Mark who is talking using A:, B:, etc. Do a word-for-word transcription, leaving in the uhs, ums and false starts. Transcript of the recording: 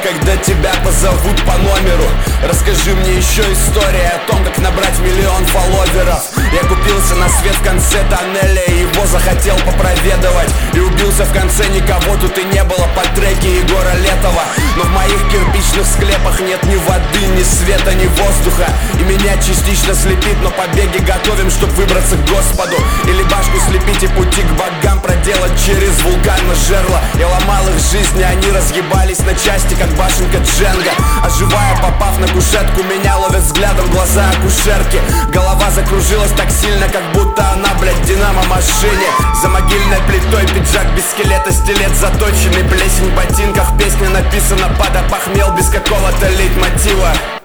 A: когда тебя позовут по номеру. Расскажи мне еще истории о том, как набрать миллион фолловеров. Я купился на свет в конце тоннеля, и его захотел попроведывать. И убился в конце, никого тут и не было по треке Егора Летова. Но в моих кирпичных склепах нет ни воды, ни света, ни воздуха. И меня частично слепит, но побеги готовим, чтоб выбраться к Господу. Или башку слепить и пути к богам проделать через вулкан на жерло. Я ломал их жизни, они разъебались на части, как башенка Дженга. Оживая, попав на кушетку, меня ловят взглядом глаза акушерки. Голова закружилась так сильно, как будто она, блядь, в динамо-машине. За могильной плитой пиджак без скелета, стилет заточенный, плесень в ботинках. Песня написана под опохмел без какого-то лейтмотива.